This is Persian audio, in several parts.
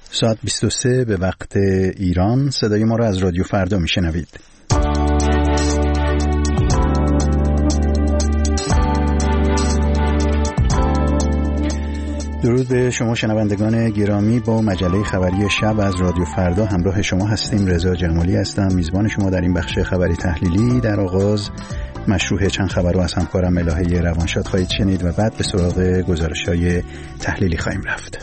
ساعت 23 به وقت ایران. صدای ما را از رادیو فردا میشنوید. درود به شما شنوندگان گرامی. با مجله خبری شب از رادیو فردا همراه شما هستیم. رضا جمالی هستم، میزبان شما در این بخش خبری تحلیلی. در آغاز مشروع چند خبر رو از همکارم الهه روانشاد خواهید شنید و بعد به سراغ گزارش‌های تحلیلی خواهیم رفت.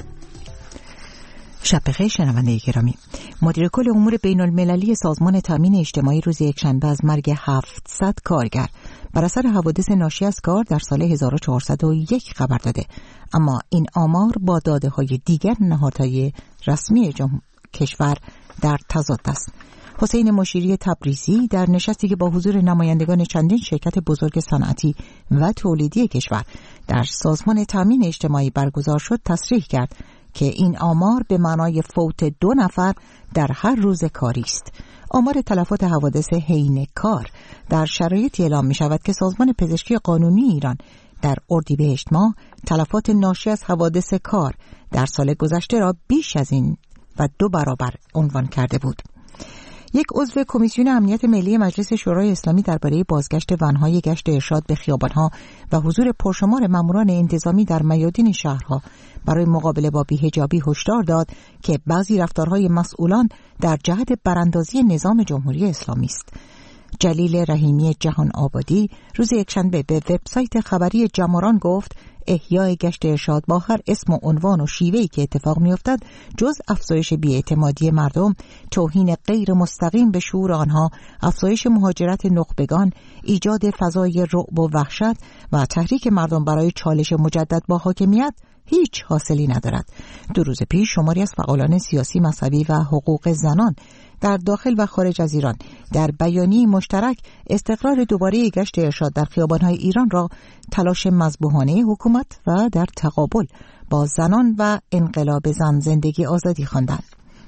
شب بخیر شنونده گرامی. مدیر کل امور بین المللی سازمان تامین اجتماعی روز یکشنبه از مرگ 700 کارگر بر اثر حوادث ناشی از کار در سال 1401 خبر داده، اما این آمار با داده‌های دیگر نهادهای رسمی کشور در تضاد است. حسین مشیری تبریزی در نشستی که با حضور نمایندگان چندین شرکت بزرگ صنعتی و تولیدی کشور در سازمان تامین اجتماعی برگزار شد تصریح کرد که این آمار به معنای فوت 2 نفر در هر روز کاری است. آمار تلفات حوادث حین کار در شرایطی اعلام می شود که سازمان پزشکی قانونی ایران در اردیبهشت ماه تلفات ناشی از حوادث کار در سال گذشته را بیش از این و 2 برابر عنوان کرده بود. یک عضو کمیسیون امنیت ملی مجلس شورای اسلامی درباره بازگشت ونهای گشت ارشاد به خیابانها و حضور پرشمار ماموران انتظامی در میادین شهرها برای مقابله با بی‌حجابی هشدار داد که بعضی رفتارهای مسئولان در جهت براندازی نظام جمهوری اسلامی است. جلیل رحیمی جهان آبادی روز یکشنبه به وبسایت خبری جماران گفت احیای گشت ارشاد با هر اسم و عنوان و شیوهی که اتفاق می‌افتد جز افزایش بی‌اعتمادی مردم، توهین غیر مستقیم به شعور آنها، افزایش مهاجرت نخبگان، ایجاد فضای رعب و وحشت و تحریک مردم برای چالش مجدد با حاکمیت هیچ حاصلی ندارد. 2 روز پیش شماری از فعالان سیاسی، مذهبی و حقوق زنان در داخل و خارج از ایران در بیانیه مشترک استقرار دوباره گشت ارشاد در خیابان‌های ایران را تلاش مذبوحانه حکومت و در تقابل با زنان و انقلاب زن زندگی آزادی خواندند.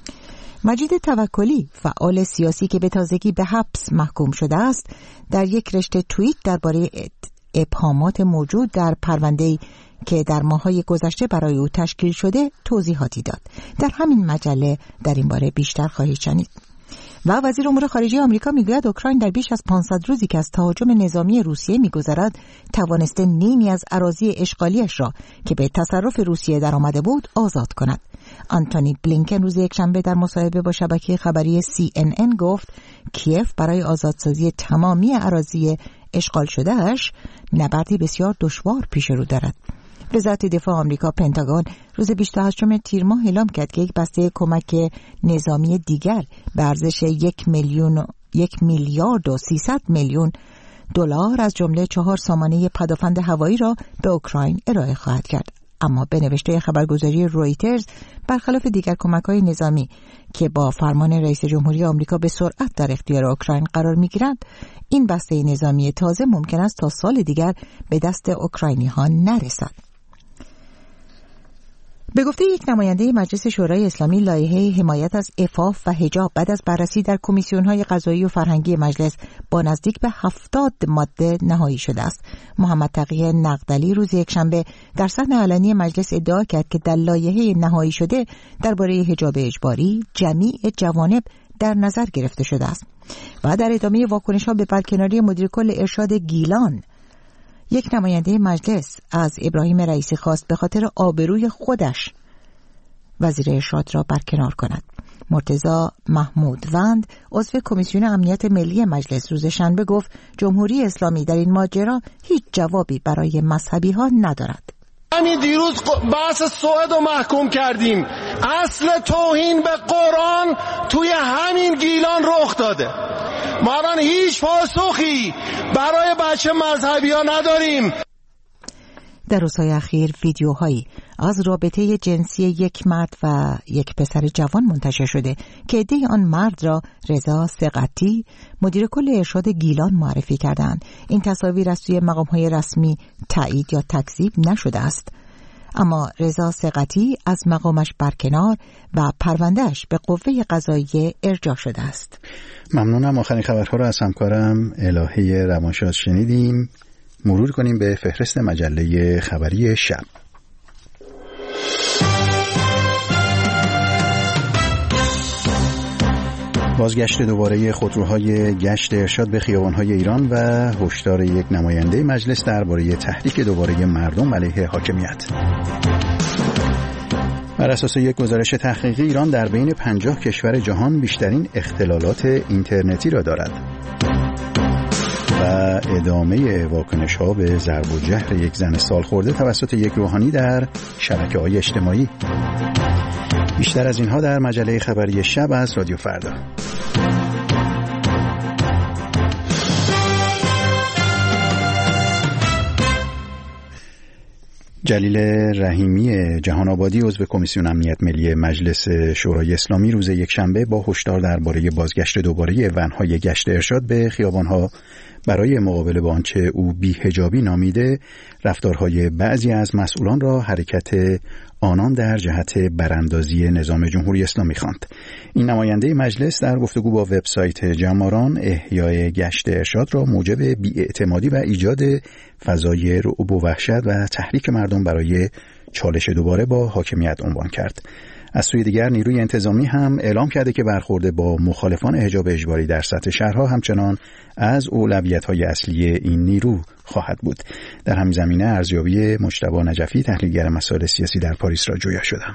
مجید توکلی، فعال سیاسی که به تازگی به حبس محکوم شده است، در یک رشته توییت درباره ابهامات موجود در پرونده‌ای که در ماه‌های گذشته برای او تشکیل شده توضیحاتی داد. در همین مجله در این باره بیشتر خواهید شنید. و وزیر امور خارجه آمریکا میگوید اوکراین در بیش از 500 روزی که از تهاجم نظامی روسیه میگذرد توانسته نیمی از اراضی اشغالیش را که به تصرف روسیه در آمده بود آزاد کند. آنتونی بلینکن روز یکشنبه در مصاحبه با شبکه خبری CNN گفت کیف برای آزادسازی تمامی اراضی اشغال شدهش نبردی بسیار دشوار پیش رو دارد. وزارت دفاع آمریکا پنتاگون روز 28 تیر ماه اعلام کرد که یک بسته کمک نظامی دیگر به ارزش 1 میلیارد و 300 میلیون دلار از جمله 4 سامانه پدافند هوایی را به اوکراین ارائه خواهد کرد. اما به نوشته خبرگزاری رویترز برخلاف دیگر کمک‌های نظامی که با فرمان رئیس جمهوری آمریکا به سرعت در اختیار اوکراین قرار می‌گیرند، این بسته نظامی تازه ممکن است تا سال دیگر به دست اوکراینی‌ها نرسد. به گفته یک نماینده مجلس شورای اسلامی، لایحه حمایت از عفاف و حجاب بعد از بررسی در کمیسیون‌های قضایی و فرهنگی مجلس با نزدیک به 70 ماده نهایی شده است. محمد تقی نقدلی روز یکشنبه در صحن علنی مجلس ادعا کرد که در لایحه نهایی شده درباره حجاب اجباری جمیع جوانب در نظر گرفته شده است. و در ادامه واکنش‌ها به برکناری مدیر کل ارشاد گیلان، یک نماینده مجلس از ابراهیم رئیسی خواست به خاطر آبروی خودش وزیر ارشاد را برکنار کند. مرتضی محمودوند، عضو کمیسیون امنیت ملی مجلس، روز شنبه گفت جمهوری اسلامی در این ماجرا هیچ جوابی برای مذهبی ها ندارد. همین دیروز بحث سوئد رو محکوم کردیم. اصل توهین به قرآن توی همین گیلان رخ داده. ما الان هیچ پاسخی برای بچه مذهبی ها نداریم. در روزهای اخیر ویدیوهایی از رابطه جنسی یک مرد و یک پسر جوان منتشر شده که عده‌ای آن مرد را رضا ثقتی، مدیر کل ارشاد گیلان، معرفی کردند. این تصاویر از سوی مقام‌های رسمی تایید یا تکذیب نشده است، اما رضا ثقتی از مقامش برکنار و پروندهش به قوه قضاییه ارجاع شده است. ممنونم. آخرین خبرها را از همکارم الهه روانشاد شنیدیم. مرور کنیم به فهرست مجله خبری شب. بازگشت دوباره خودروهای گشت ارشاد به خیابان‌های ایران و هشدار یک نماینده مجلس درباره تحریک دوباره مردم علیه حاکمیت. بر اساس یک گزارش تحقیقی ایران در بین 50 کشور جهان بیشترین اختلالات اینترنتی را دارد. و ادامه واکنش‌ها به ضرب و جرح یک زن سالخورده توسط یک روحانی در شبکه‌های اجتماعی. بیشتر از اینها در مجله خبری شب از رادیو فردا. جلیل رحیمی جهان آبادی عضو کمیسیون امنیت ملی مجلس شورای اسلامی روز یکشنبه با هشدار درباره بازگشت دوباره ون‌های گشت ارشاد به خیابان‌ها برای مقابله با آنچه او بی‌حجابی نامیده رفتارهای بعضی از مسئولان را حرکت آنان در جهت براندازی نظام جمهوری اسلامی خواند. این نماینده مجلس در گفتگو با وبسایت جماران احیای گشت ارشاد را موجب بی‌اعتمادی و ایجاد فضای رعب و وحشت و تحریک مردم برای چالش دوباره با حاکمیت عنوان کرد. از سوی دیگر نیروی انتظامی هم اعلام کرده که برخورد با مخالفان حجاب اجباری در سطح شهرها همچنان از اولویت‌های اصلی این نیرو خواهد بود. در همین زمینه ارزیابی مجتبی نجفی تحلیلگر مسائل سیاسی در پاریس را جویا شدم.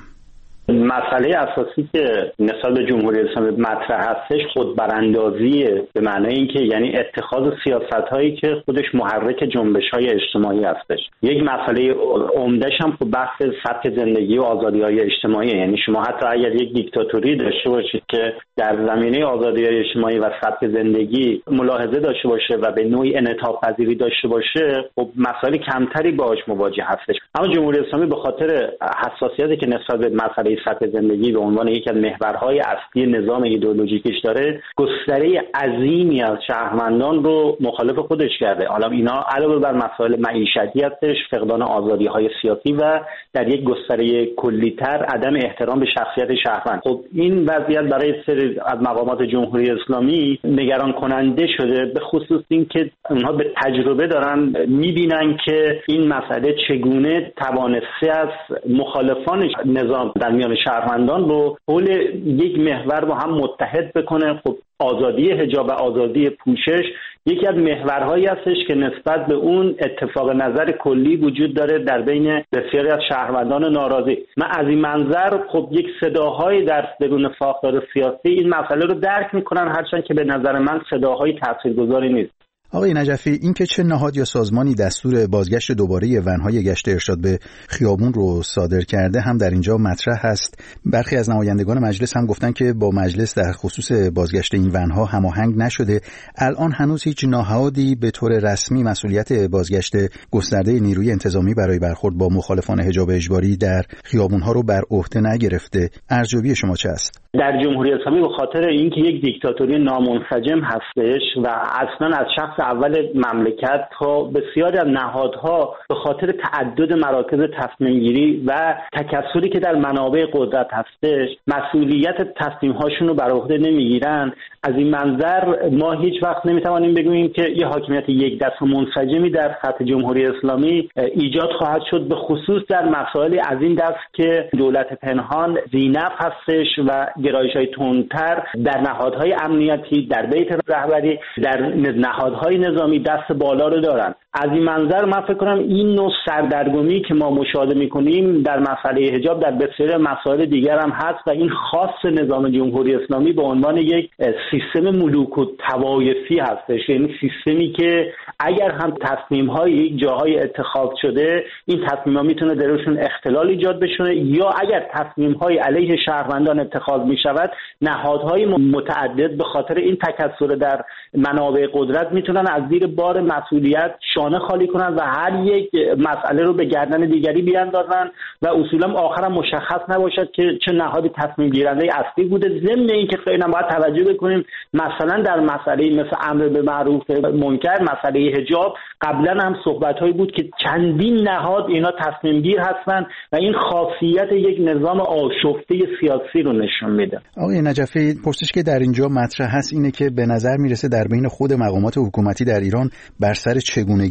مسئله اساسی که نسبت به جمهوری اسلامی مطرح هستش خودبراندازیه، به معنای اینکه یعنی اتخاذ سیاست‌هایی که خودش محرک جنبش‌های اجتماعی هستش. یک مسئله عمده‌ش هم خب بحث سبک زندگی و آزادی‌های اجتماعی، یعنی شما حتی اگر یک دیکتاتوری داشته باشید که در زمینه آزادی‌های اجتماعی و سبک زندگی ملاحظه داشته باشه و به نوعی انعطاف پذیری داشته باشه، خب مسائل کمتری باهاش مواجه هستش. اما جمهوری اسلامی به خاطر حساسیتی که نسبت به مسئله سطح زندگی به عنوان یکی از محورهای اصلی نظام ایدئولوژیکش داره، گستره عظیمی از شهروندان رو مخالف خودش کرده. حالا اینا علاوه بر مسائل معیشتی هستش، فقدان آزادی‌های سیاسی و در یک گستره کلی‌تر عدم احترام به شخصیت شهروند. خب این وضعیت برای سری از مقامات جمهوری اسلامی نگران کننده شده، به خصوص این که اونها به تجربه دارن می‌بینن که این مسئله چگونه توانسته از مخالفان نظام در میان شهروندان رو حول یک محور با هم متحد بکنه. خب آزادی حجاب و آزادی پوشش یکی از محورهایی هستش که نسبت به اون اتفاق نظر کلی وجود داره در بین بسیاری از شهروندان ناراضی. من از این منظر خب یک صداهای در درون ساختار سیاسی این مسئله رو درک میکنن، هرچند که به نظر من صداهای تاثیرگذاری نیست. آقای نجفی، این که چه نهاد یا سازمانی دستور بازگشت دوباره ونهای گشت ارشاد به خیابون رو صادر کرده هم در اینجا مطرح هست. برخی از نمایندگان مجلس هم گفتن که با مجلس در خصوص بازگشت این ونها هماهنگ نشده. الان هنوز هیچ نهادی به طور رسمی مسئولیت بازگشت گسترده نیروی انتظامی برای برخورد با مخالفان حجاب اجباری در خیابونها رو بر عهده نگرفته. ارزیابی شما چه است؟ در جمهوری اسلامی به خاطر اینکه یک دیکتاتوری نامنسجم هستش و اصلا از شخص اول مملکت تا بسیاری از نهادها به خاطر تعدد مراکز تصمیم گیری و تکثری که در منابع قدرت هستش مسئولیت تصمیم هاشون رو بر عهده نمیگیرن، از این منظر ما هیچ وقت نمیتوانیم بگوییم که یه حاکمیت یک دست و منسجمی در سطح جمهوری اسلامی ایجاد خواهد شد، به خصوص در مسائل از این دست که دولت پنهان ذی‌نفع هستش و گرایش‌های تندتر در نهادهای امنیتی، در بیت رهبری، در نهادهای نظامی دست بالا رو دارن. از این منظر من فکر کنم این نوع سردرگمی که ما مشاهده می‌کنیم در مسئله حجاب در بسیاری مسائل دیگر هم هست و این خاص نظام جمهوری اسلامی به عنوان یک سیستم ملوک و طوایفی هستش، یعنی سیستمی که اگر هم تصمیم‌های جاهای اتخاذ شده این تصمیم‌ها میتونه درشون اختلال ایجاد بشه، یا اگر تصمیم‌های علیه شهروندان اتخاذ می‌شود نهادهای متعدد به خاطر این تکثر در منابع قدرت میتونن از زیر بار مسئولیت شانه خالی کنن و هر یک مسئله رو به گردن دیگری بیاندازن و اصولا آخرام مشخص نباشد که چه نهادی تصمیم گیرنده اصلی بوده. ضمن اینکه خیلی باید توجه بکنیم مثلا در مسئله مثل امر به معروف منکر، مسئله حجاب، قبلا هم صحبت‌هایی بود که چندین نهاد اینا تصمیم گیر هستن و این خاصیت یک نظام آشفته سیاسی رو نشون میده. آقای نجفی، پرسش که در اینجا مطرح هست اینه که به نظر میرسه در بین خود مقامات حکومتی در ایران بر سر چگونگی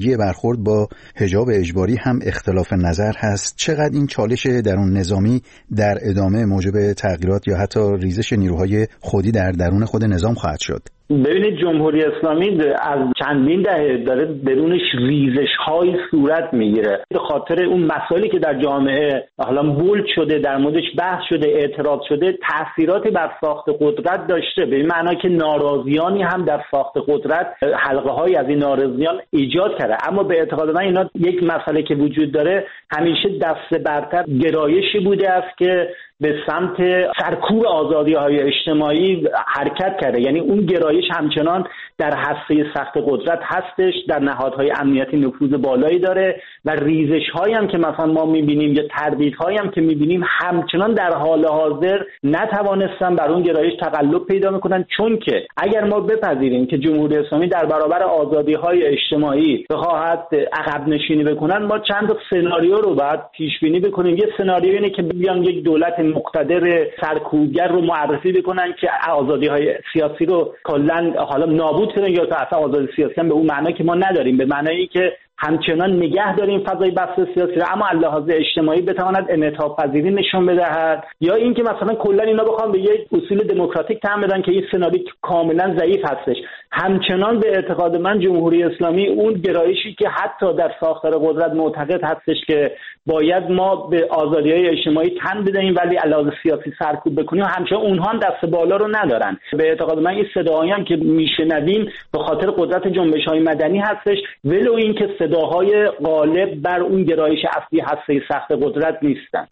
چگونگی برخورد با حجاب اجباری هم اختلاف نظر هست. چقدر این چالش درون نظامی در ادامه موجب تغییرات یا حتی ریزش نیروهای خودی در درون خود نظام خواهد شد؟ ببینید جمهوری اسلامی از چندین دهه داره درونش ریزش‌های صورت میگیره به خاطر اون مسائلی که در جامعه حالا بولد شده، در موردش بحث شده، اعتراض شده، تأثیراتی بر ساخت قدرت داشته، به این معنا که ناراضیانی هم در ساخت قدرت حلقه‌های از این ناراضیان ایجاد کرده. اما به اعتقاد من اینا یک مسئله که وجود داره همیشه دست برتر گرایشی بوده است که به سمت سرکوب آزادی‌های اجتماعی حرکت کرده. یعنی اون گرایش همچنان در هسته سخت قدرت هستش، در نهادهای امنیتی نفوذ بالایی داره و ریزش‌هایی هم که مثلا ما می‌بینیم یا تردیدهایی هم که می‌بینیم همچنان در حال حاضر نتوانستن بر اون گرایش تغلب پیدا می‌کنن، چون که اگر ما بپذیریم که جمهوری اسلامی در برابر آزادی‌های اجتماعی بخواهد عقب نشینی بکنن، ما چند تا سناریو رو باید پیش بینی بکنیم. یه سناریو اینه که بیان یک دولت مقتدر سرکوبگر رو معرفی بکنن که آزادی‌های سیاسی رو کلاً حالا نابود کنن، یا اصلا آزادی سیاسی هم به اون معنی که ما نداریم، به معنی که همچنان نگه داریم فضای بحث سیاسی رو اما لحاظ اجتماعی بتواند انعطاف پذیری نشون بدهد، یا اینکه مثلا کلا اینا بخوام به یک اصول دموکراتیک تن بدن که این سناریو کاملا ضعیف هستش. همچنان به اعتقاد من جمهوری اسلامی اون گرایشی که حتی در ساختار قدرت معتقد هستش که باید ما به آزادی‌های اجتماعی تن بدهیم ولی علاوه سیاسی سرکوب بکنیم، همچنان اونها هم دست بالا رو ندارن. به اعتقاد من این صداهایی هم که میشنویم به خاطر قدرت جنبش‌های مدنی هستش، ولو اینکه صداهای غالب بر اون گرایش اصلی هسته سخت قدرت نیستن.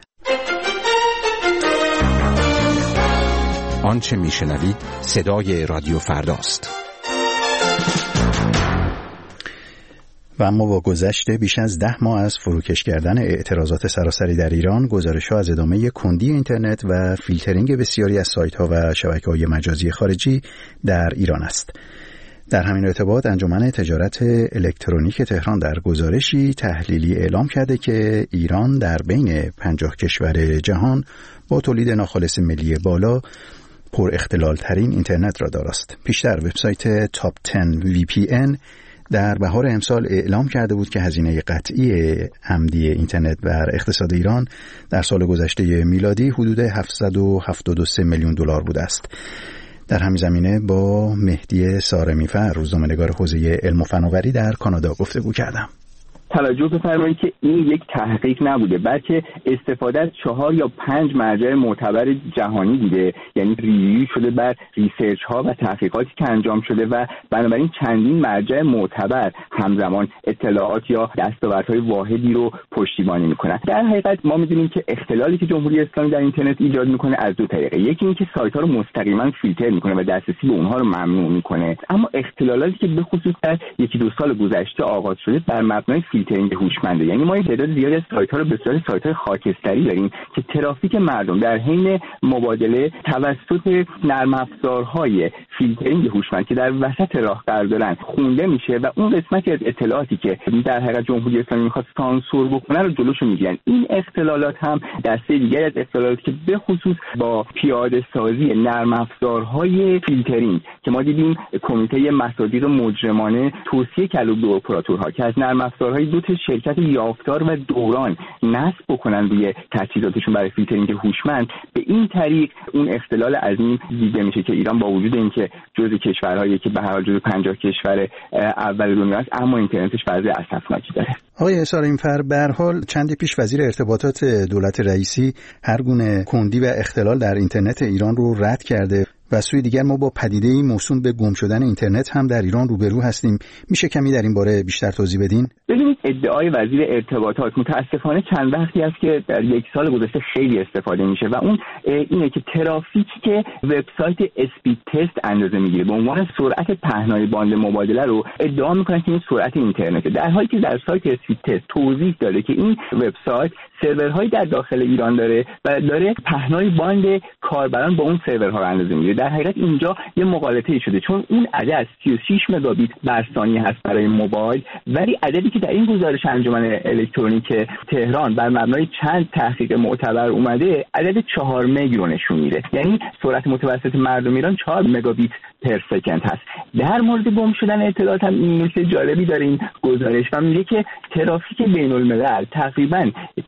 آنچه میشنوید صدای رادیو فرداست. و اما با گذشت بیش از 10 ماه از فروکش کردن اعتراضات سراسری در ایران، گزارش‌ها از ادامه کندی اینترنت و فیلترینگ بسیاری از سایت‌ها و شبکه‌های مجازی خارجی در ایران است. در همین ارتباط انجمن تجارت الکترونیک تهران در گزارشی تحلیلی اعلام کرده که ایران در بین 50 کشور جهان با تولید ناخالص ملی بالا پر اختلال ترین اینترنت را دارست. پیشتر وبسایت تاپ 10 VPN در بهار امسال اعلام کرده بود که هزینه قطعی عمدی اینترنت بر اقتصاد ایران در سال گذشته میلادی حدود 773 میلیون دلار بوده است. در همین زمینه با مهدی سارمی‌فر، روزنامه‌نگار حوزه علم و فناوری در کانادا گفتگو کردم. توجه بفرمایید که این یک تحقیق نبوده، بلکه استفاده از 4 یا 5 مرجع معتبر جهانی بوده، یعنی ریویو شده بر ریسرچ ها و تحقیقاتی که انجام شده و بنابراین چندین مرجع معتبر همزمان اطلاعات یا دستاوردهای واحدی رو پشتیبانی میکنن. در حقیقت ما میدونیم که اختلالی که جمهوری اسلامی در اینترنت ایجاد میکنه از دو طریقه، یکی اینکه سایت ها رو مستقیما فیلتر میکنه و دسترسی به اونها رو ممنوع میکنه، اما اختلالاتی که به خصوص در 1-2 سال گذشته آغاز شده بر مبنای فیلترینگ هوشمنده. یعنی ما تعداد زیادی از سایت‌ها رو به صورت سایت‌های خاکستری داریم که ترافیک مردم در حین مبادله توسط نرم افزارهای فیلترینگ هوشمند که در وسط راه قرار دارن خونده میشه و اون قسمتی از اطلاعاتی که در حقیقت جمهوری اسلامی می‌خواد سانسور بکنه رو جلوشو میگیرن. این اختلالات هم دسته دیگری از اختلالات که به خصوص با پیاده سازی نرم افزارهای فیلترینگ که ما دیدیم کمیته مصادیق مجرمانه توصیه کرد به اپراتورها که از نرم افزارهای دو تا شرکت یافتار و دوران نصب بکنن روی تجهیزاتشون برای فیلترینگ هوشمند، به این طریق اون اختلال عظیم دیده میشه که ایران با وجود اینکه جزء کشورهایی که به هر حال جزء 50 کشور اول دنیا است اما اینترنتش وضع اسفناکی داره. آقای سارمی‌فر، به هر حال چندی پیش وزیر ارتباطات دولت رئیسی هر گونه کندی و اختلال در اینترنت ایران رو رد کرده و سوی دیگر ما با پدیده‌ای موسوم به گم شدن اینترنت هم در ایران روبرو هستیم. میشه کمی در این باره بیشتر توضیح بدین؟ ببینید، ادعای وزیر ارتباطات متاسفانه چند وقتی است که در 1 سال گذشته خیلی استفاده میشه و اون اینه که ترافیکی که وبسایت اسپید تست اندازه میگیره به عنوان سرعت پهنای باند مبادله رو ادعا میکنن که این سرعت اینترنته، در حالی که در سایت اسپید تست توضیح داده که این وبسایت سرورهایی در داخل ایران داره و داره پهنای باند کاربران با اون سرورها رو اندازه میگیره. در حقیقت اینجا یه مغالطه‌ای شده، چون اون عدد 36 مگابیت بر ثانیه هست برای موبایل، ولی عددی که در این گزارش انجمن الکترونیک تهران بر مبنای چند تحقیق معتبر اومده عدد 4 مگ رو نشون میده. یعنی سرعت متوسط مردم ایران 4 مگابیت پر سکند هست. در مورد گم شدن اطلاعات هم این نکته جالبی داره این گزارش و میگه که ترافیک بین الملل تقریبا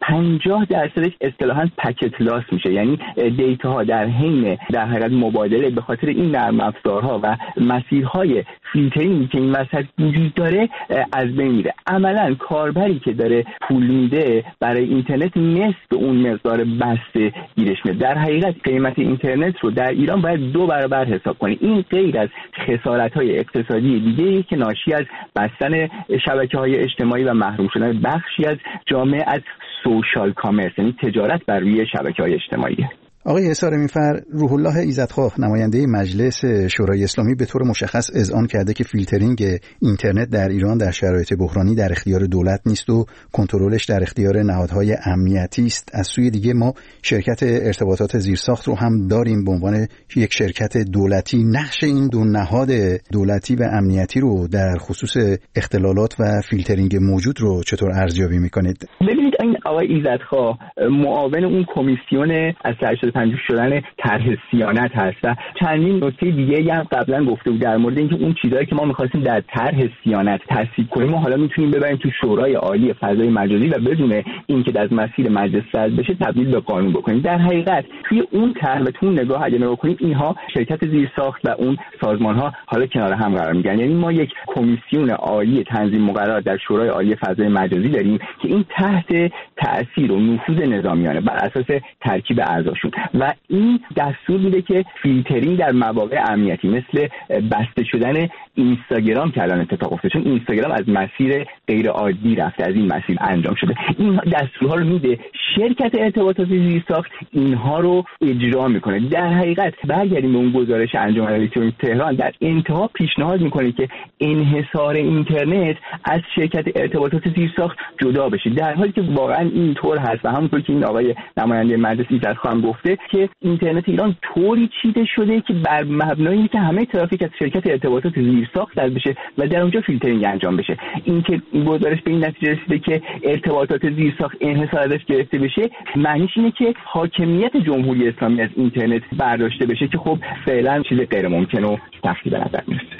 50% اصطلاحاً پکت لاس میشه، یعنی دیتاها در حین در حقیقت مبادله به خاطر این نرم افزارها و مسیرهای فیلترینگی که این وسط وجود داره از بین میره. عملاً کاربری که داره پول میده برای اینترنت نصف اون مقدار بسته گیرش میاد. در حقیقت قیمت اینترنت رو در ایران باید 2 برابر حساب کنی. این غیر از خسارت‌های اقتصادی دیگه‌ای که ناشی از بستن شبکه‌های اجتماعی و محروم شدن بخشی از جامعه از سوشال کامرس، یعنی تجارت بر روی شبکه‌های اجتماعی. آقای حصار میفر، روح الله ایزدخواه نماینده مجلس شورای اسلامی به طور مشخص اذعان کرده که فیلترینگ اینترنت در ایران در شرایط بحرانی در اختیار دولت نیست و کنترلش در اختیار نهادهای امنیتی است. از سوی دیگه ما شرکت ارتباطات زیرساخت رو هم داریم به عنوان یک شرکت دولتی. نقش این دو نهاد دولتی و امنیتی رو در خصوص اختلالات و فیلترینگ موجود رو چطور ارزیابی می‌کنید؟ ببینید، این آقای ایزدخواه معاون اون کمیسیون از پنجوش شدن طرح صیانت هست و چندین نکته دیگه هم قبلا گفته بود در مورد اینکه اون چیزایی که ما می‌خواستیم در طرح صیانت تصویب کنیم ما حالا میتونیم ببریم تو شورای عالی فضای مجازی و بدون اینکه از مسیر مجلس رد بشه تبدیل به قانون بکنیم. در حقیقت توی اون طرح و تو نگاه اگه نگاه کنیم اینها شرکت زیرساخت و اون سازمان‌ها حالا کنار هم قرار می‌گیرن. یعنی ما یک کمیسیون عالی تنظیم مقررات در شورای عالی فضای مجازی داریم که این تحت تأثیر و نفوذ نظامیانه بر اساس ترکیب اعضاشون و این دستور میده که فیلترینگ در مواقع امنیتی مثل بسته شدن اینستاگرام که الان اتفاق افتاده، چون اینستاگرام از مسیر غیر عادی رفته، از این مسیر انجام شده، این دستورها رو میده، شرکت ارتباطات زیرساخت اینها رو اجرا میکنه. در حقیقت برگردیم به اون گزارش انجمن الکترونیک تهران، در انتها پیشنهاد میکنه که انحصار اینترنت از شرکت ارتباطات زیرساخت جدا بشه، در حالی که واقعا اینطور هست و همونطور که این آقای نماینده مجلس ایزدخواه گفته که اینترنت ایران طوری چیده شده که بر مبنای اینکه همه ترافیک از شرکت ارتباطات زیرساخت رد بشه و در اونجا فیلترینگ انجام بشه. اینکه گزارش به این نتیجه رسیده که ارتباطات زیرساخت انحصار ازش گرفته بشه معنیش اینه که حاکمیت جمهوری اسلامی از اینترنت برداشته بشه که خب فعلا چیز غیر ممکن و تفصیل به نظر میرسه.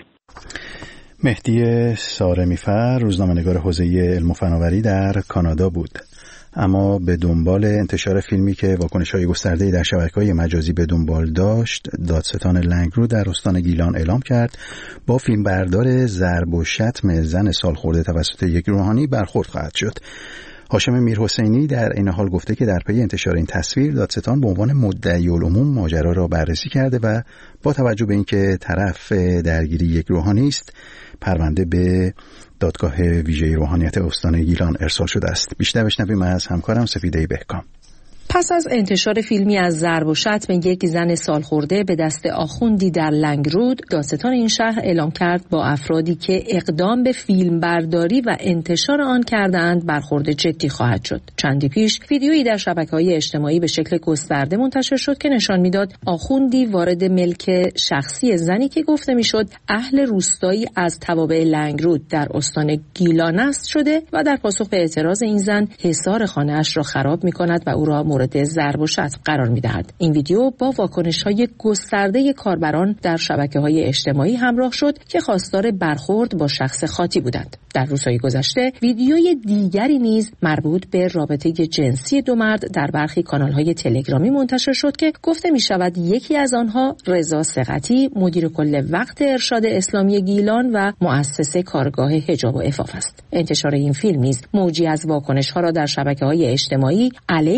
مهدی سارمی‌فر، روزنامه‌نگار حوزه علم و فناوری در کانادا بود. اما به دنبال انتشار فیلمی که واکنش‌های گسترده‌ای در شبکه‌های مجازی به دنبال داشت، دادستان لنگرود در استان گیلان اعلام کرد با فیلمبردار ضرب و شتم زن سالخورده توسط یک روحانی برخورد خواهد شد. هاشم میرحسینی در این حال گفته که در پی انتشار این تصویر دادستان به عنوان مدعی العموم ماجرا را بررسی کرده و با توجه به اینکه طرف درگیری یک روحانی است، پرونده به دادگاه ویژه روحانیت استان گیلان ارسال شده است. بیشتر بشنویم از همکارم سفیده بهکام. پس از انتشار فیلمی از ضرب و شتم یک زن سالخورده به دست آخوندی در لنگرود، دادستان این شهر اعلام کرد با افرادی که اقدام به فیلم برداری و انتشار آن کردند برخورد جدی خواهد شد. چندی پیش ویدیویی در شبکه‌های اجتماعی به شکل گسترده منتشر شد که نشان میداد آخوندی وارد ملک شخصی زنی که گفته میشد اهل روستایی از توابع لنگرود در استان گیلان است شده و در پاسخ به اعتراض این زن حصار خانه‌اش را خراب می‌کند و او را مورد ضرب و شتم قرار می‌دهد. این ویدیو با واکنش‌های گسترده کاربران در شبکه‌های اجتماعی همراه شد که خواستار برخورد با شخص خاطی بودند. در روزهای گذشته ویدیوی دیگری نیز مربوط به رابطه جنسی دو مرد در برخی کانال‌های تلگرامی منتشر شد که گفته می‌شود یکی از آنها رضا ثقتی، مدیر کل وقت ارشاد اسلامی گیلان و مؤسس کارگاه حجاب و عفاف است. انتشار این فیلم نیز موجی از واکنش‌ها را در شبکه‌های اجتماعی علیه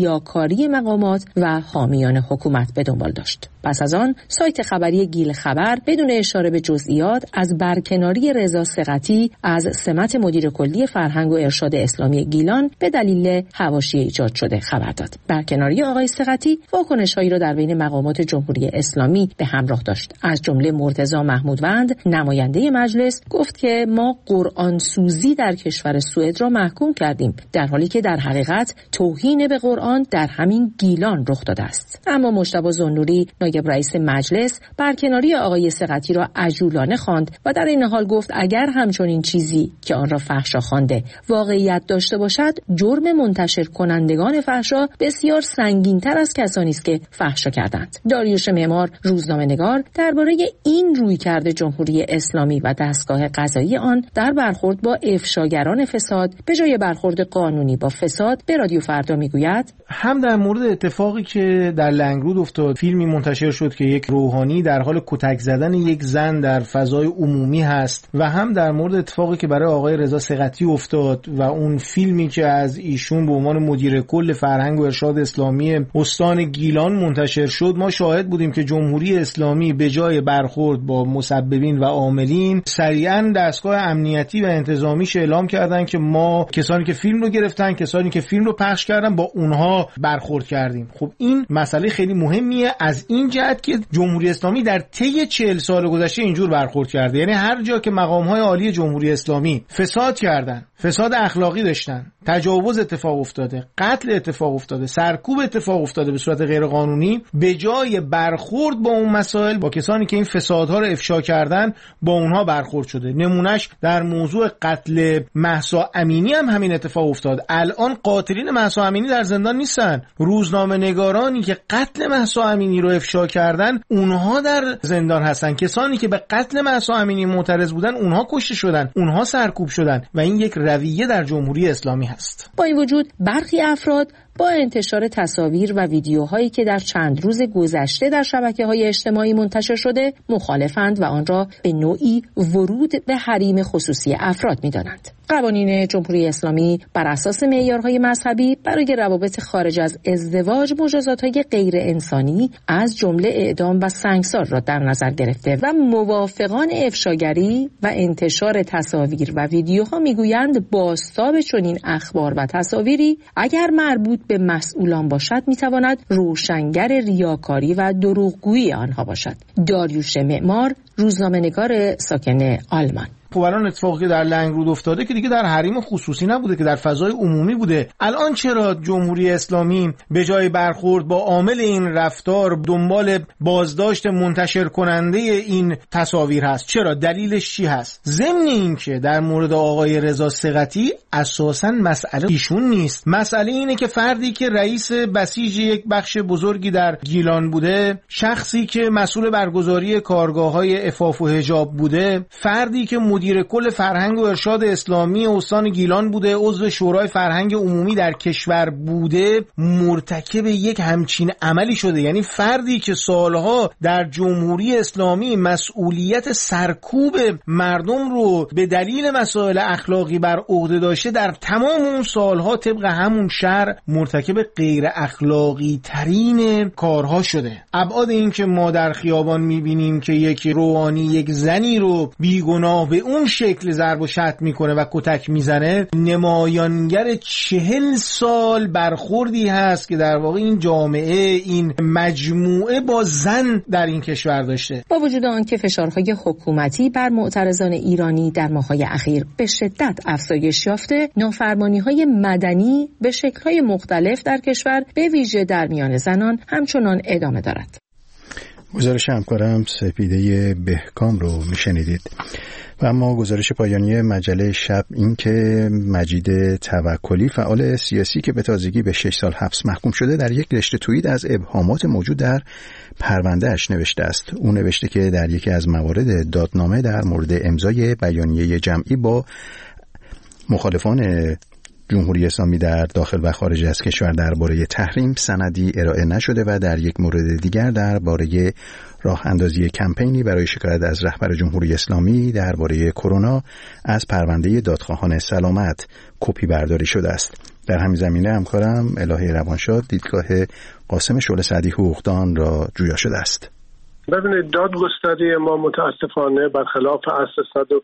ریاکاری مقامات و حامیان حکومت به دنبال داشت. پس از آن سایت خبری گیل خبر بدون اشاره به جزئیات از برکناری رضا ثقتی از سمت مدیر کلی فرهنگ و ارشاد اسلامی گیلان به دلیل حواشی ایجاد شده خبر داد. برکناری آقای ثقتی واکنش‌هایی را در بین مقامات جمهوری اسلامی به همراه داشت. از جمله مرتضی محمودوند نماینده مجلس گفت که ما قرآن سوزی در کشور سوئد را محکوم کردیم، در حالی که در حقیقت توهین به قرآن در همین گیلان رخ داده است. اما مجتبی ذوالنوری نایب رئیس مجلس برکناری آقای ثقتی را عجولانه خواند و در این حال گفت اگر همچنین چیزی که آن را فحشا خوانده واقعیت داشته باشد، جرم منتشر کنندگان فحشا بسیار سنگین‌تر از کسانی است که فحشا کردند. داریوش معمار روزنامه‌نگار درباره این رویکرد جمهوری اسلامی و دستگاه قضایی آن در برخورد با افشاگران فساد به جای برخورد قانونی با فساد به رادیو فردا میگوید هم در مورد اتفاقی که در لنگرود افتاد، فیلمی منتشر شد که یک روحانی در حال کتک زدن یک زن در فضای عمومی هست و هم در مورد اتفاقی که برای آقای رضا ثقتی افتاد و اون فیلمی که از ایشون به عنوان مدیر کل فرهنگ و ارشاد اسلامی استان گیلان منتشر شد، ما شاهد بودیم که جمهوری اسلامی به جای برخورد با مسببین و عاملین سریعا دستگاه امنیتی و انتظامیش اعلام کردن که ما کسانی که فیلم رو گرفتن، کسانی که فیلم رو پخش کردن، با اونها برخورد کردیم. خب این مسئله خیلی مهمیه از این جهت که جمهوری اسلامی در طی 40 سال گذشته اینجور برخورد کرده. یعنی هر جا که مقام‌های عالی جمهوری اسلامی فساد کردن، فساد اخلاقی داشتن، تجاوز اتفاق افتاده، قتل اتفاق افتاده، سرکوب اتفاق افتاده به صورت غیر قانونی، به جای برخورد با اون مسائل با کسانی که این فسادها رو افشا کردن با اونها برخورد شده. نمونهش در موضوع قتل مهسا امینی هم همین اتفاق افتاد. الان قاتلین مهسا امینی در زندان نیستن، روزنامه‌نگارانی که قتل مهسا امینی رو افشا کردن اونها در زندان هستن. کسانی که به قتل مهسا امینی معترض بودن اونها کشته شدن، اونها سرکوب شدن و این یک رویه در جمهوری اسلامی هست. با این وجود برخی افراد با انتشار تصاویر و ویدیوهایی که در چند روز گذشته در شبکه‌های اجتماعی منتشر شده مخالفند و آن را به نوعی ورود به حریم خصوصی افراد می‌دانند. قوانین جمهوری اسلامی بر اساس معیارهای مذهبی برای روابط خارج از ازدواج مجازات‌های غیر انسانی از جمله اعدام و سنگسار را در نظر گرفته و موافقان افشاگری و انتشار تصاویر و ویدیوها میگویند بازتاب چنین اخبار و تصاویری اگر مربوط به مسئولان باشد میتواند روشنگر ریاکاری و دروغگویی آنها باشد. داریوش معمار روزنامه‌نگار ساکن آلمان. خب الان اتفاقی که در لنگرود افتاده که دیگه در حریم خصوصی نبوده که در فضای عمومی بوده. الان چرا جمهوری اسلامی به جای برخورد با عامل این رفتار دنبال بازداشت منتشر کننده این تصاویر هست؟ چرا؟ دلیلش چی هست؟ ضمن این که در مورد آقای رضا ثقتی اساساً مسئله ایشون نیست. مسئله اینه که فردی که رئیس بسیج یک بخش بزرگی در گیلان بوده، شخصی که مسئول برگزاری کارگاه‌های عفاف و حجاب بوده، فردی که مدیر کل فرهنگ و ارشاد اسلامی استان گیلان بوده، عضو شورای فرهنگ عمومی در کشور بوده، مرتکب یک همچین عملی شده. یعنی فردی که سالها در جمهوری اسلامی مسئولیت سرکوب مردم رو به دلیل مسائل اخلاقی بر عهده داشته، در تمام اون سالها طبق همون شرع مرتکب غیر اخلاقی ترین کارها شده. ابعاد این که ما در خیابان میبینیم که یک روحانی یک زنی رو بیگناه به اون شکل ضرب و شتم میکنه و کتک میزنه، نمایانگر 40 سال برخوردی هست که در واقع این جامعه، این مجموعه با زن در این کشور داشته. با وجود آنکه فشارهای حکومتی بر معترضان ایرانی در ماه‌های اخیر به شدت افزایش یافته، نافرمانی‌های مدنی به شکل‌های مختلف در کشور به ویژه در میان زنان همچنان ادامه دارد. گزارش همکارم سپیده بهکام رو میشنیدید. و اما گزارش پایانی مجله شب این که مجید توکلی فعال سیاسی که به تازگی به 6 سال حبس محکوم شده در یک رشته توییت از ابهامات موجود در پروندهش نوشته است. او نوشته که در یکی از موارد دادنامه در مورد امضای بیانیه جمعی با مخالفان جمهوری اسلامی در داخل و خارج از کشور درباره تحریم سندی ارائه نشده و در یک مورد دیگر درباره راه اندازی کمپینی برای شکایت از رهبر جمهوری اسلامی درباره کرونا از پرونده دادخواهان سلامت کپی برداری شده است. در همین زمینه همکارم الهی روانشاد دیدگاه قاسم شعله سعدی حقوقدان را جویا شده است. ببینید، دادگستری ما متاسفانه برخلاف اصل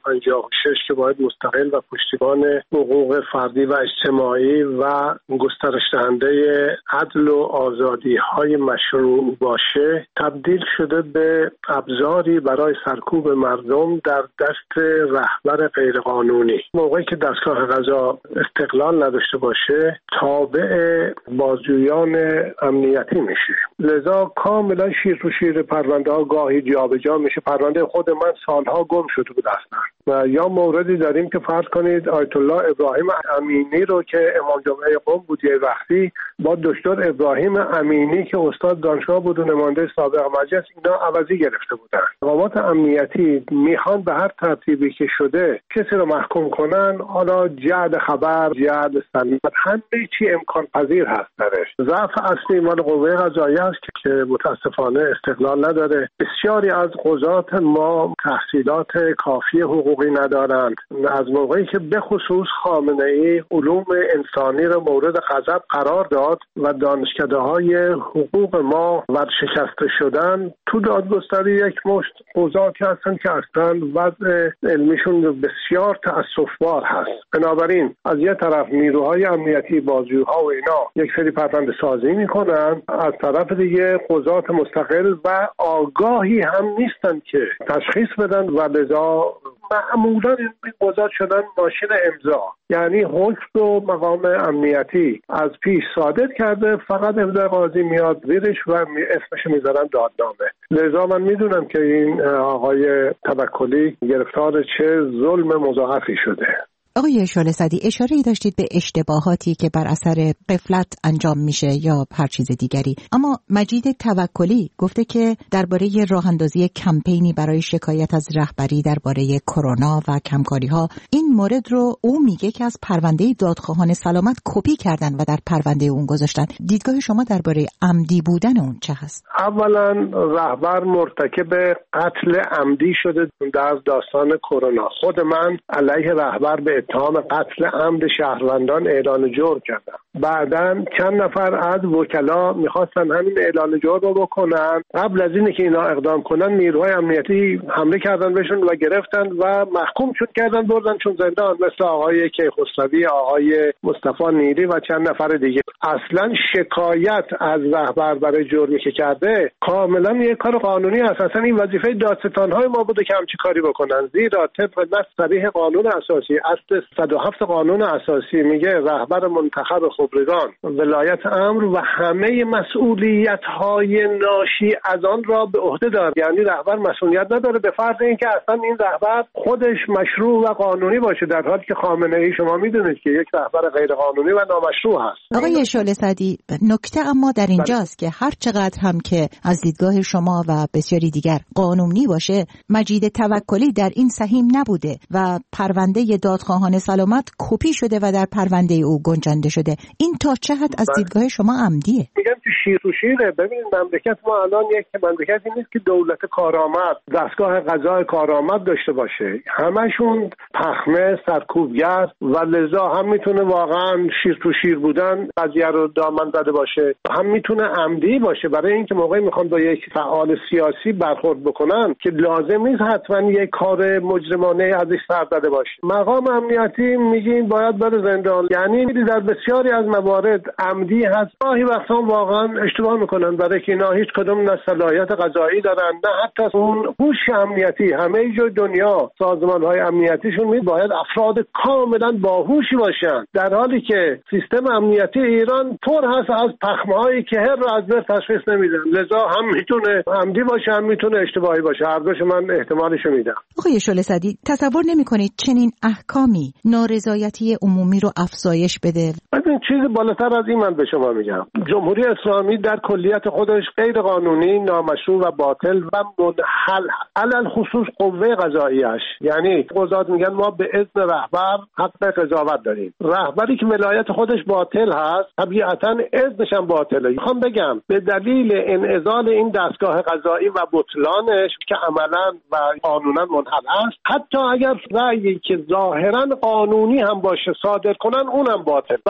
156 که باید مستقل و پشتیبان حقوق فردی و اجتماعی و گسترش دهنده عدل و آزادی‌های مشروع باشه، تبدیل شده به ابزاری برای سرکوب مردم در دست رهبر غیرقانونی. موقعی که دستگاه قضا استقلال نداشته باشه، تابع بازجویان امنیتی میشه. لذا کاملا شیر تو شیر پرونده گاهی جابجا میشه. پرونده خود من سالها گم شده بود اصلا. و یا موردی داریم که فرض کنید آیت الله ابراهیم امینی رو که امام جمعه قم بود یه وقتی با دکتر ابراهیم امینی که استاد دانشگاه بود و نماینده سابق مجلس، اینا عوضی گرفته بودن. مقامات امنیتی میخوان به هر ترتیبی که شده کسی رو محکوم کنن، حالا جعل خبر، جعل سند، همه چی امکان پذیر هست درش. ضعف اصلی مال قوه قضاییه است که متاسفانه استقلال نداره. بسیاری از قضات ما تحصیلات کافی حقوقی ندارند. از موقعی که به خصوص خامنه‌ای علوم انسانی را مورد غضب قرار داد و دانشکده‌های حقوق ما ورشکسته شدن، تو دادگستری یک مشت قضاتی هستند که اصلا وضع علمیشون بسیار تأسف‌بار هست. بنابراین از یه طرف نیروهای امنیتی، بازجوها و اینا یک سری پرونده سازی میکنن، از طرف دیگه قضات مستقل و آگاهی هم نیستن که تشخیص بدن و لذا معمولا این قضات شدن ماشین امضا. یعنی حکم رو مقام امنیتی از پیش صادر کرده، فقط امضای قاضی میاد زیرش و اسمش میذارن دادنامه. لذا من میدونم که این آقای توکلی گرفتار چه ظلم مضاعفی شده. آقای شعله سعدی، اشاره‌ای داشتید به اشتباهاتی که بر اثر غفلت انجام میشه یا هر چیز دیگری، اما مجید توکلی گفته که درباره راه اندازی کمپینی برای شکایت از رهبری درباره کرونا و کمکاری‌ها، این مورد رو او میگه که از پرونده دادخواهان سلامت کپی کردن و در پرونده اون گذاشتن. دیدگاه شما درباره عمدی بودن اون چه هست؟ اولا رهبر مرتکب قتل عمدی شده در داستان کرونا. خود من علیه رهبر به اتهام قتل عمد شهروندان اعلان جرم کردم. بعداً چند نفر از وکلا میخواستن همین اعلان جرم رو بکنن. قبل از اینه که اینا اقدام کنن، نیروهای امنیتی حمله کردن بهشون و گرفتن و محکوم شد کردن بردن چون زندان، مثل آقای کیخسروی، آقای مصطفی نیری و چند نفر دیگه. اصلا شکایت از رهبر برای جرمی که کرده کاملا یک کار قانونی است. اصلا این وظیفه دادستان‌های ما بوده که همچین کاری بکنن، زیرا طبق نص صریح قانون اساسی اصل 107 قانون اساسی میگه رهبر منتخب خبرگان ولایت امر و همه مسئولیت‌های ناشی از آن را به عهده دارد. یعنی رهبر مسئولیت نداره به فرض اینکه اصلا این رهبر خودش مشروع و قانونی باشه، در حالی که خامنه‌ای شما میدونید که یک رهبر غیر قانونی و نامشروع هست. آقای شعله سعدی، نکته اما در اینجاست که هر چقدر هم که از دیدگاه شما و بسیاری دیگر قانونی باشه، مجید توکلی در این سهیم نبوده و پرونده دادخواهان سلامت کپی شده و در پرونده او گنجانده شده. این تا چه حد از دیدگاه شما عمدیه؟ میگم که شیر و شیره. ببینید، مملکت ما الان یک مملکتی نیست که دولت کارآمد، دستگاه قضای کارآمد داشته باشه. همشون پخمه، سرکوبگر و لذا هم میتونه واقعا شیر تو شیر بودن قضیه رو دامن زده باشه، هم میتونه عمدی باشه. برای اینکه موقعی میخوان با یک فعال سیاسی برخورد بکنن که لازم نیست حتما یک کار مجرمانه ازش سر زده باشه. مقام امنیتی میگین باید بره زندان، یعنی در بسیاری از موارد عمدی هست. گاهی وقتا واقعا اشتباه میکنن برای که اینا هیچ کدوم نه صلاحیت قضایی دارن نه حتی اون هوش امنیتی. همه جای دنیا سازمان‌های امنیتیشون باید افراد کاملا باهوشی باشن، در حالی که سیستم امنیتی ایران پر هست از پخمه‌هایی که هر رو از بر تشخیص نمیدن. لذا هم میتونه عمدی باشه هم میتونه اشتباهی باشه. هر دوش من احتمالشو میدم. آقای شعله سعدی، تصور نمی‌کنید چنین احکامی نارضایتی عمومی رو افزایش بده؟ این چیز بالاتر از این من به شما میگم. جمهوری اسلامی در کلیت خودش غیر قانونی، نامشروع و باطل و منحل، علل خصوص قوه قضاییش. یعنی قضات میگن ما به اذن رهبر حق قضاوت داریم. رهبری که ولایت خودش باطل هست، طبیعتاً اذنش هم باطله. میخوام بگم به دلیل انعزال این دستگاه قضایی و بطلانش که عملاً و قانونا منحل است، حتی اگر رأیی که ظاهراً قانونی هم باشه صادر کنن، اونم باطل. برای که از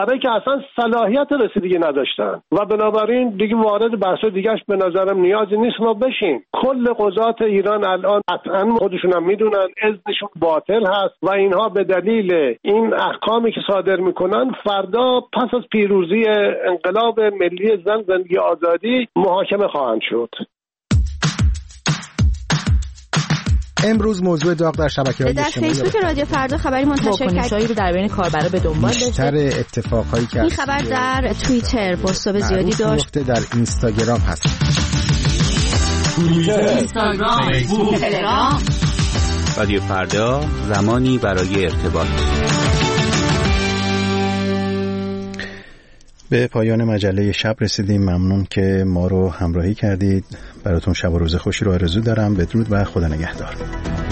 اصلا صلاحیت رسیدگی نداشتن و بنابراین دیگه وارد بحث دیگهش به نظرم نیازی نیست ما بشیم. کل قضات ایران الان قطعا خودشون هم میدونن اذنشون باطل هست و اینها به دلیل این احکامی که صادر میکنن فردا پس از پیروزی انقلاب ملی زن زندگی آزادی محاکمه خواهند شد. امروز موضوع داغ در شبکه‌های اجتماعی در فیسبوک رادیو فردا خبری منتشر کرد رو در بین کاربرا به دنبال داشته. بیشتر اتفاقایی که این خبر در توییتر پست‌های زیادی داشت. در اینستاگرام هست. اینستاگرام، فیسبوک، تلگرام. رادیو فردا، زمانی برای ارتباط. به پایان مجله شب رسیدیم. ممنون که ما رو همراهی کردید. براتون شب و روز خوشی رو آرزو دارم. بدرود و خدا نگهدار.